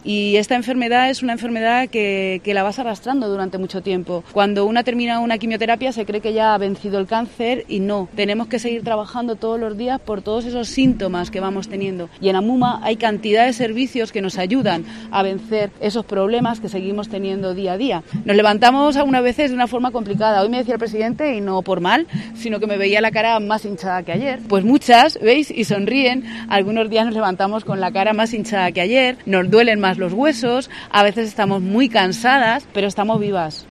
Y esta enfermedad es una enfermedad que la vas arrastrando durante mucho tiempo. Cuando una termina una quimioterapia se cree que ya ha vencido el cáncer y no. Tenemos que seguir trabajando todos los días por todos esos síntomas que vamos teniendo. Y en Amuma hay cantidad de servicios que nos ayudan a vencer esos problemas que seguimos teniendo día a día. Nos levantamos algunas veces de una forma complicada. Hoy me decía el presidente, y no por mal, sino que me veía la cara más hinchada que ayer. Pues muchas, ¿veis? Y sonríen. Algunos días nos levantamos con la cara más hinchada que ayer, nos duelen más los huesos, a veces estamos muy cansadas, pero estamos vivas.